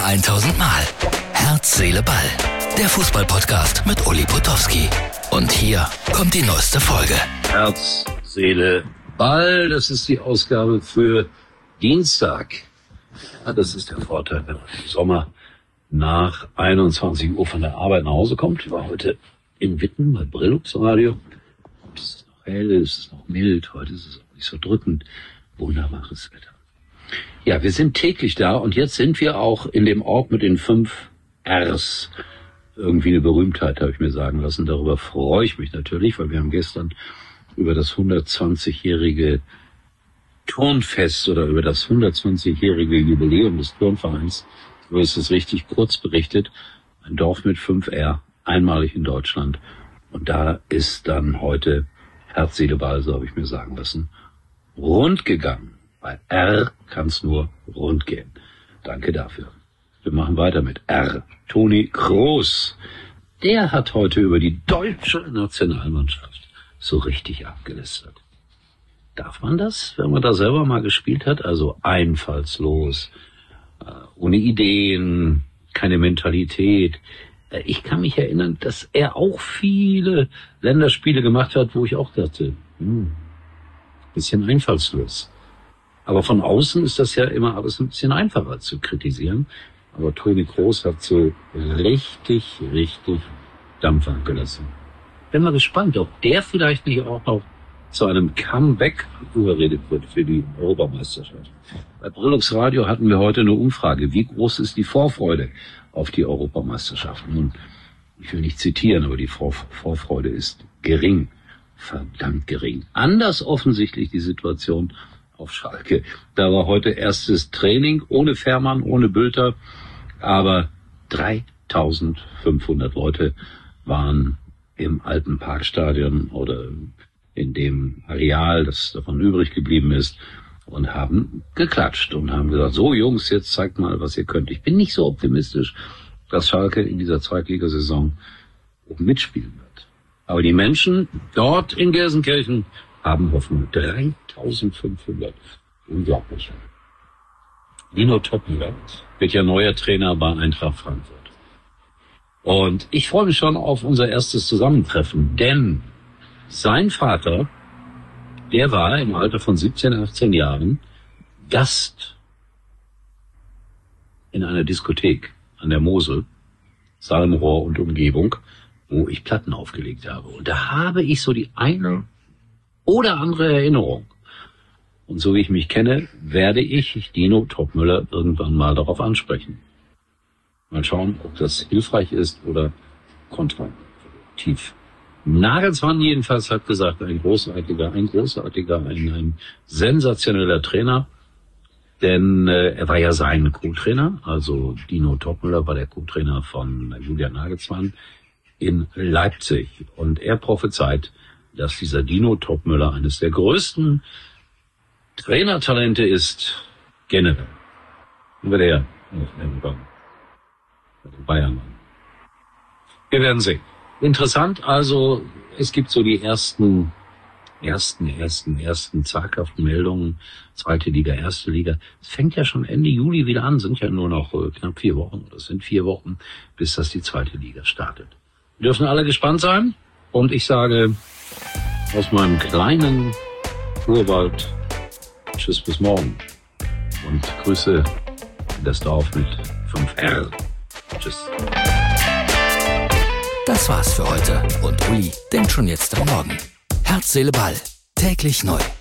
1000 Mal. Herz, Seele, Ball. Der Fußball-Podcast mit Uli Potowski. Und hier kommt die neueste Folge. Herz, Seele, Ball. Das ist die Ausgabe für Dienstag. Ja, das ist der Vorteil, wenn man im Sommer nach 21 Uhr von der Arbeit nach Hause kommt. Ich war heute in Witten bei Brillux Radio. Es ist noch hell, es ist noch mild. Heute ist es auch nicht so drückend. Wunderbares Wetter. Ja, wir sind täglich da und jetzt sind wir auch in dem Ort mit den 5 Rs. Irgendwie eine Berühmtheit, habe ich mir sagen lassen. Darüber freue ich mich natürlich, weil wir haben gestern über das 120-jährige Turnfest oder über das 120-jährige Jubiläum des Turnvereins, so ist es richtig kurz berichtet, ein Dorf mit 5 R, einmalig in Deutschland. Und da ist dann heute Herz, Seele, Ball, so habe ich mir sagen lassen, rund gegangen. Bei R kann es nur rund gehen. Danke dafür. Wir machen weiter mit R. Toni Kroos. Der hat heute über die deutsche Nationalmannschaft so richtig abgelästert. Darf man das, wenn man da selber mal gespielt hat? Also einfallslos, ohne Ideen, keine Mentalität. Ich kann mich erinnern, dass er auch viele Länderspiele gemacht hat, wo ich auch dachte, bisschen einfallslos. Aber von außen ist das ja immer alles ein bisschen einfacher zu kritisieren. Aber Toni Kroos hat so richtig Dampf abgelassen. Bin mal gespannt, ob der vielleicht nicht auch noch zu einem Comeback überredet wird für die Europameisterschaft. Bei Brillux Radio hatten wir heute eine Umfrage. Wie groß ist die Vorfreude auf die Europameisterschaft? Nun, ich will nicht zitieren, aber die Vorfreude ist gering. Verdammt gering. Anders offensichtlich die Situation auf Schalke. Da war heute erstes Training, ohne Fährmann, ohne Bülter, aber 3500 Leute waren im alten Parkstadion oder in dem Areal, das davon übrig geblieben ist, und haben geklatscht und haben gesagt, so Jungs, jetzt zeigt mal, was ihr könnt. Ich bin nicht so optimistisch, dass Schalke in dieser Zweitligasaison mitspielen wird. Aber die Menschen dort in Gelsenkirchen haben Hoffnung. 3500. Unglaublich. Dino Toppmöller wird ja neuer Trainer bei Eintracht Frankfurt. Und ich freue mich schon auf unser erstes Zusammentreffen, denn sein Vater, der war im Alter von 17, 18 Jahren Gast in einer Diskothek an der Mosel, Salmrohr und Umgebung, wo ich Platten aufgelegt habe. Und da habe ich so die eine oder andere Erinnerung. Und so wie ich mich kenne, werde ich Dino Toppmöller irgendwann mal darauf ansprechen. Mal schauen, ob das hilfreich ist oder kontraproduktiv. Nagelsmann jedenfalls hat gesagt, ein sensationeller Trainer, denn er war ja sein Co-Trainer, also Dino Toppmöller war der Co-Trainer von Julian Nagelsmann in Leipzig. Und er prophezeit, dass dieser Dino Toppmöller eines der größten Trainertalente ist, generell. Über der Bayern. Wir werden sehen. Interessant, also es gibt so die ersten zaghaften Meldungen, zweite Liga, erste Liga. Es fängt ja schon Ende Juli wieder an, sind ja nur noch knapp 4 Wochen, oder es sind 4 Wochen, bis das die zweite Liga startet. Wir dürfen alle gespannt sein und ich sage aus meinem kleinen Urwald tschüss bis morgen und Grüße in das Dorf mit 5 R. Tschüss. Das war's für heute und Uli denkt schon jetzt am Morgen. Herz, Seele, Ball. Täglich neu.